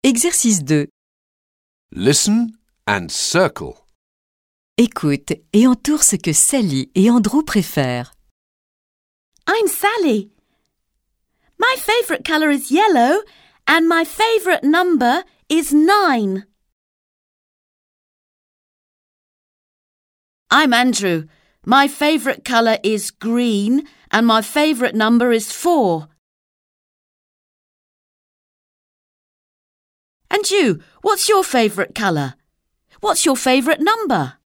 Exercice 2. Listen and circle. Écoute et entoure ce que Sally et Andrew préfèrent. I'm Sally. My favourite colour is yellow and my favourite number is 9. I'm Andrew. My favourite colour is green and my favourite number is 4. And you, what's your favourite colour? What's your favourite number?